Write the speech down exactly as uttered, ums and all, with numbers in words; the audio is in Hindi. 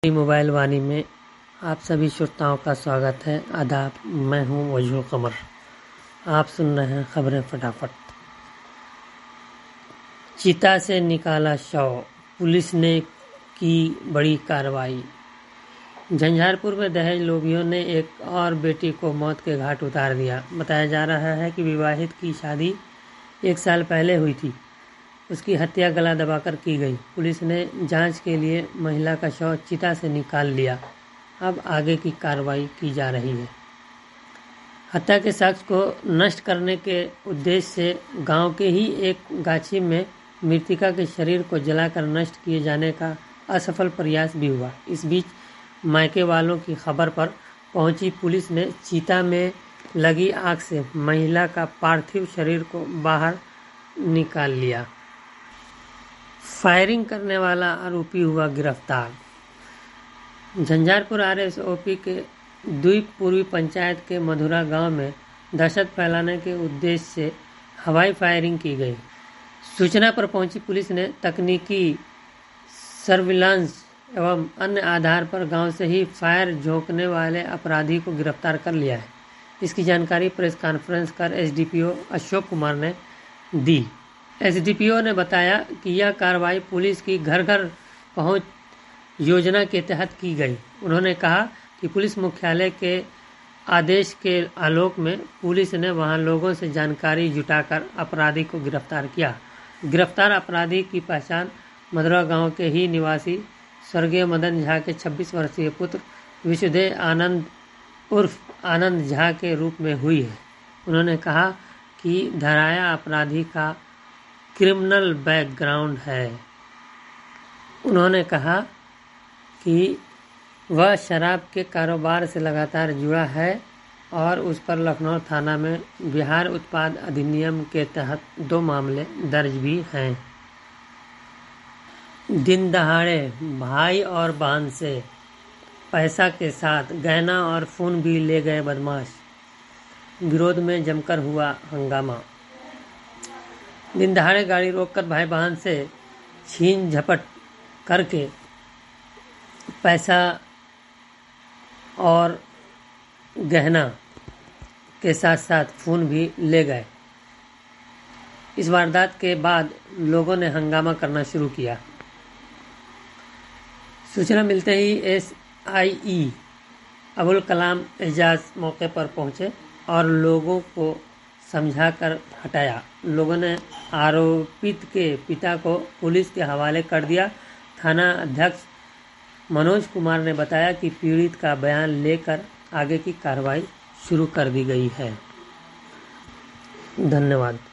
मोबाइल वाणी में आप सभी श्रोताओं का स्वागत है। आदाब, मैं हूं वजह कमर। आप सुन रहे हैं खबरें फटाफट। चिता से निकाला शव, पुलिस ने की बड़ी कार्रवाई। झंझारपुर में दहेज लोभियों ने एक और बेटी को मौत के घाट उतार दिया। बताया जा रहा है कि विवाहित की शादी एक साल पहले हुई थी। उसकी हत्या गला दबाकर की गई। पुलिस ने जांच के लिए महिला का शव चिता से निकाल लिया। अब आगे की कार्रवाई की जा रही है। हत्या के साक्ष्य को नष्ट करने के उद्देश्य से गांव के ही एक गाछी में मृतका के शरीर को जलाकर नष्ट किए जाने का असफल प्रयास भी हुआ। इस बीच मायके वालों की खबर पर पहुंची पुलिस ने चिता में लगी आग से महिला का पार्थिव शरीर को बाहर निकाल लिया। फायरिंग करने वाला आरोपी हुआ गिरफ्तार। झंझारपुर आरएसओपी के द्वीप पूर्वी पंचायत के मधुरा गांव में दहशत फैलाने के उद्देश्य से हवाई फायरिंग की गई। सूचना पर पहुंची पुलिस ने तकनीकी सर्विलांस एवं अन्य आधार पर गांव से ही फायर झोंकने वाले अपराधी को गिरफ्तार कर लिया है। इसकी जानकारी प्रेस कॉन्फ्रेंस कर एसडीपीओ अशोक कुमार ने दी। एसडीपीओ ने बताया कि यह कार्रवाई पुलिस की घर घर पहुंच योजना के तहत की गई। उन्होंने कहा कि पुलिस मुख्यालय के आदेश के आलोक में पुलिस ने वहां लोगों से जानकारी जुटाकर अपराधी को गिरफ्तार किया। गिरफ्तार अपराधी की पहचान मधुरा गांव के ही निवासी स्वर्गीय मदन झा के छब्बीस वर्षीय पुत्र विशुदेव आनंद उर्फ आनंद झा के रूप में हुई है। उन्होंने कहा कि धराया अपराधी का क्रिमिनल बैकग्राउंड है। उन्होंने कहा कि वह शराब के कारोबार से लगातार जुड़ा है और उस पर लखनऊ थाना में बिहार उत्पाद अधिनियम के तहत दो मामले दर्ज भी हैं। दिन दहाड़े भाई और बहन से पैसा के साथ गहना और फोन भी ले गए बदमाश। विरोध में जमकर हुआ हंगामा। दिन दहाड़े गाड़ी रोककर भाई बहन से छीन झपट करके पैसा और गहना के साथ साथ फोन भी ले गए। इस वारदात के बाद लोगों ने हंगामा करना शुरू किया। सूचना मिलते ही एसआई अबुल कलाम एजाज मौके पर पहुंचे और लोगों को समझाकर हटाया। लोगों ने आरोपित के पिता को पुलिस के हवाले कर दिया। थाना अध्यक्ष मनोज कुमार ने बताया कि पीड़ित का बयान लेकर आगे की कार्रवाई शुरू कर दी गई है। धन्यवाद।